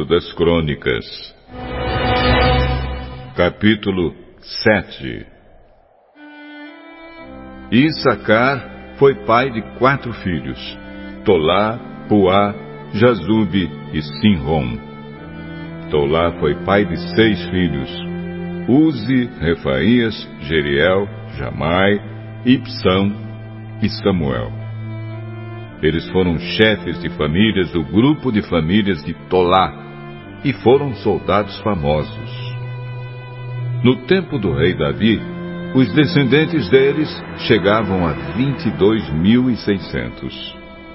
das Crônicas. Capítulo 7. Issacar foi pai de 4 filhos: Tolá, Puá, Jazube e Simrom. Tolá foi pai de 6 filhos: Uzi, Refaías, Jeriel, Jamai, Ibsão e Samuel. Eles foram chefes de famílias do grupo de famílias de Tolá e foram soldados famosos. No tempo do rei Davi, os descendentes deles chegavam a 22.600.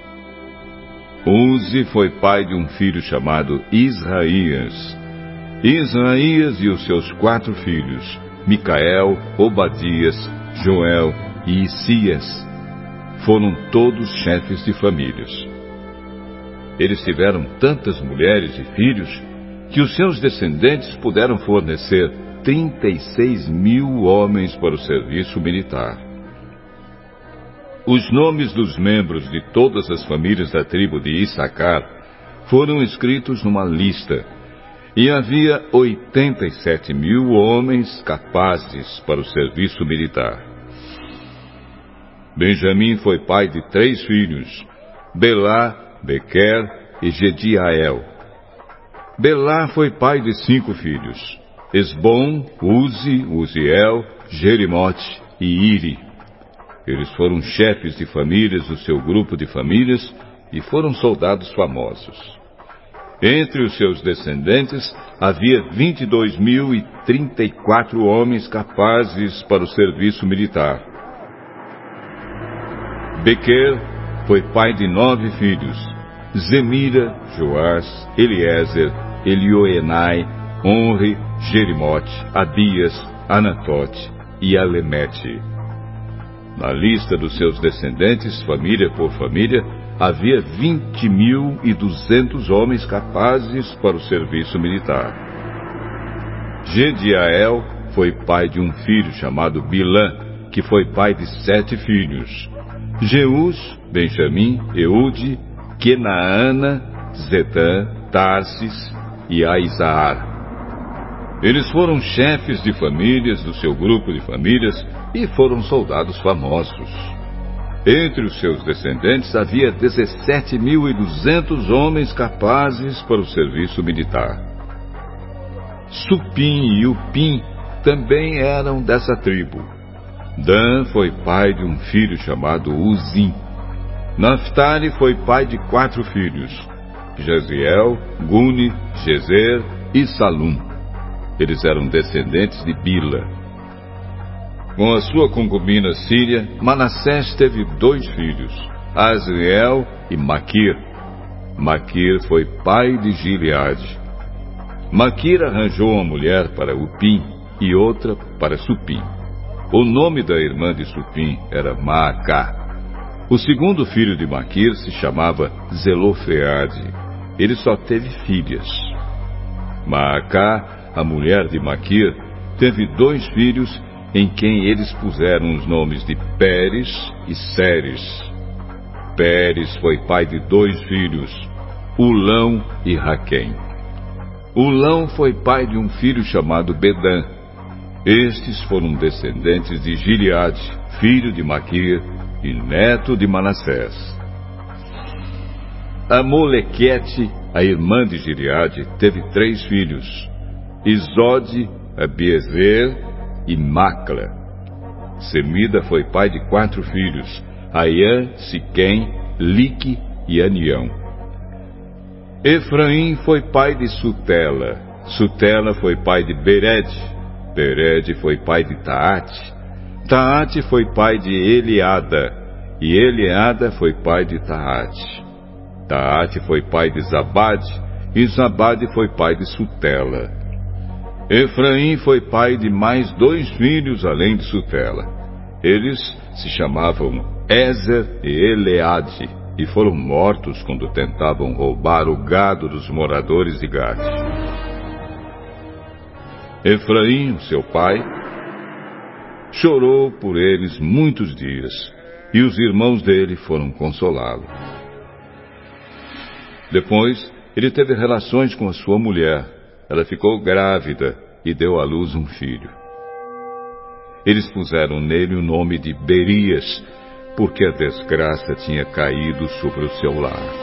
Uzi foi pai de um filho chamado Israías. Israías e os seus 4 filhos, Micael, Obadias, Joel e Isias, foram todos chefes de famílias. Eles tiveram tantas mulheres e filhos que os seus descendentes puderam fornecer 36.000 homens para o serviço militar. Os nomes dos membros de todas as famílias da tribo de Issacar foram escritos numa lista, e havia 87.000 homens capazes para o serviço militar. Benjamim foi pai de 3 filhos: Belá, Bequer e Jediael. Belá foi pai de 5 filhos: Esbom, Uzi, Uziel, Jerimote e Iri. Eles foram chefes de famílias do seu grupo de famílias e foram soldados famosos. Entre os seus descendentes havia 22.034 homens capazes para o serviço militar. Bequer foi pai de 9 filhos: Zemira, Joás, Eliezer, Elioenai, Onre, Jerimote, Abias, Anatote e Alemete. Na lista dos seus descendentes, família por família, havia 20.200 homens capazes para o serviço militar. Jediael foi pai de um filho chamado Bilã, que foi pai de 7 filhos: Jeus, Benjamim, Eude, Kenaana, Zetã, Tarsis e Aizaar. Eles foram chefes de famílias do seu grupo de famílias e foram soldados famosos. Entre os seus descendentes havia 17.200 homens capazes para o serviço militar. Supim e Upim também eram dessa tribo. Dan foi pai de um filho chamado Uzim. Naftali foi pai de 4 filhos: Jaziel, Guni, Jezer e Salum. Eles eram descendentes de Bila. Com a sua concubina Síria, Manassés teve 2 filhos: Asriel e Maquir. Maquir foi pai de Gileade. Maquir arranjou uma mulher para Upim e outra para Supim. O nome da irmã de Supim era Maacá. O segundo filho de Maquir se chamava Zelofeade. Ele só teve filhas. Maacá, a mulher de Maquir, teve 2 filhos em quem eles puseram os nomes de Pérez e Séres. Pérez foi pai de 2 filhos, Ulão e Raquém. Ulão foi pai de um filho chamado Bedã. Estes foram descendentes de Gileade, filho de Maquir e neto de Manassés. Amolequete, a irmã de Gileade, teve 3 filhos: Isode, Abiezer e Macla. Semida foi pai de 4 filhos: Aiã, Siquém, Lique e Anião. Efraim foi pai de Sutela. Sutela foi pai de Bered. Bered foi pai de Taate. Taate foi pai de Eliada. E Eliada foi pai de Taate. Taate foi pai de Zabade. E Zabade foi pai de Sutela. Efraim foi pai de mais 2 filhos além de Sutela. Eles se chamavam Ezer e Eleade e foram mortos quando tentavam roubar o gado dos moradores de Gade. Efraim, seu pai, chorou por eles muitos dias, e os irmãos dele foram consolá-lo. Depois, ele teve relações com a sua mulher. Ela ficou grávida e deu à luz um filho. Eles puseram nele o nome de Berias, porque a desgraça tinha caído sobre o seu lar.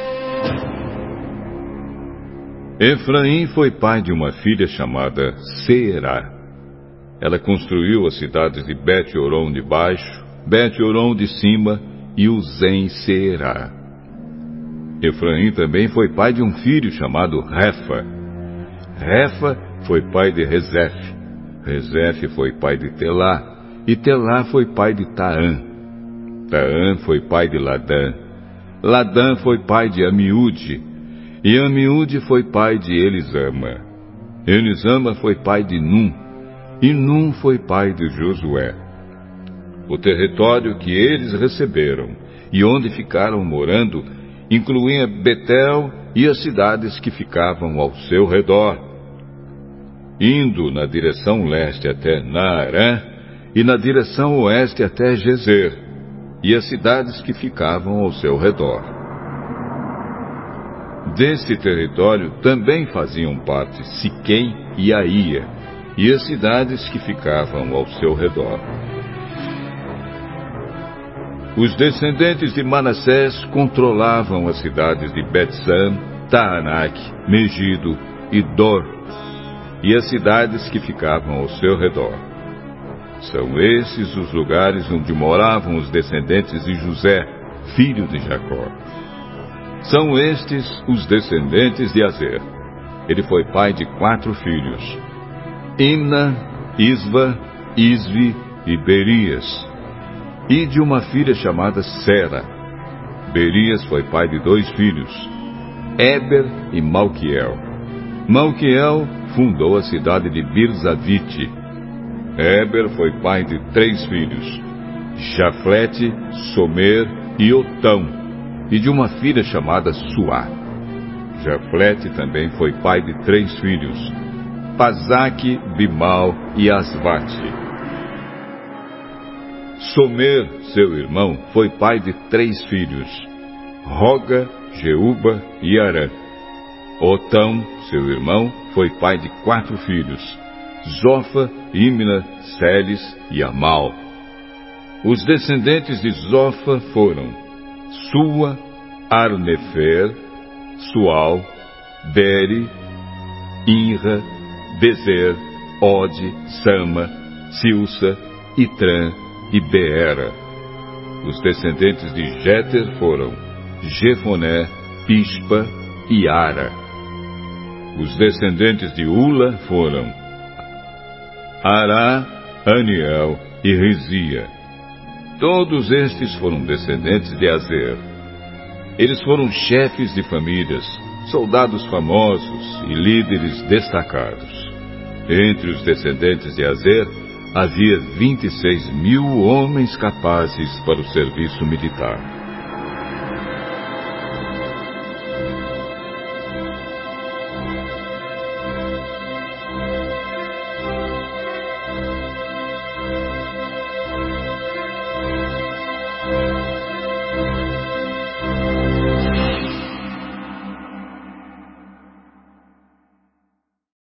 Efraim foi pai de uma filha chamada Seerá. Ela construiu as cidades de Bet-Horon de baixo, Bet-Horon de cima e Uzem-Seerá. Efraim também foi pai de um filho chamado Refa. Refa foi pai de Rezef. Rezef foi pai de Telá. E Telá foi pai de Taã. Taã foi pai de Ladã. Ladã foi pai de Amiúde. E Amiúde foi pai de Elisama. Elisama foi pai de Num. E Num foi pai de Josué. O território que eles receberam e onde ficaram morando incluía Betel e as cidades que ficavam ao seu redor, indo na direção leste até Naarã e na direção oeste até Gezer, e as cidades que ficavam ao seu redor. Desse território também faziam parte Siquém e Aía, e as cidades que ficavam ao seu redor. Os descendentes de Manassés controlavam as cidades de Bet-San, Taanac, Megido e Dor, e as cidades que ficavam ao seu redor. São esses os lugares onde moravam os descendentes de José, filho de Jacó. São estes os descendentes de Azer. Ele foi pai de 4 filhos: Imna, Isva, Isvi e Berias, e de uma filha chamada Sera. Berias foi pai de 2 filhos, Éber e Malquiel. Malquiel fundou a cidade de Birzavite. Éber foi pai de 3 filhos, Jaflete, Somer e Otão, e de uma filha chamada Suá. Jaflete também foi pai de 3 filhos, Pazaque, Bimal e Asvate. Somer, seu irmão, foi pai de 3 filhos, Roga, Jeuba e Arã. Otão, seu irmão, foi pai de 4 filhos, Zofa, Imna, Seles e Amal. Os descendentes de Zofa foram Sua, Arnefer, Sual, Beri, Inra, Bezer, Ode, Sama, Silsa, Itrã e Beera. Os descendentes de Jéter foram Jefoné, Pispa e Ara. Os descendentes de Ula foram Ará, Aniel e Rizia. Todos estes foram descendentes de Azer. Eles foram chefes de famílias, soldados famosos e líderes destacados. Entre os descendentes de Azer, havia 26.000 homens capazes para o serviço militar.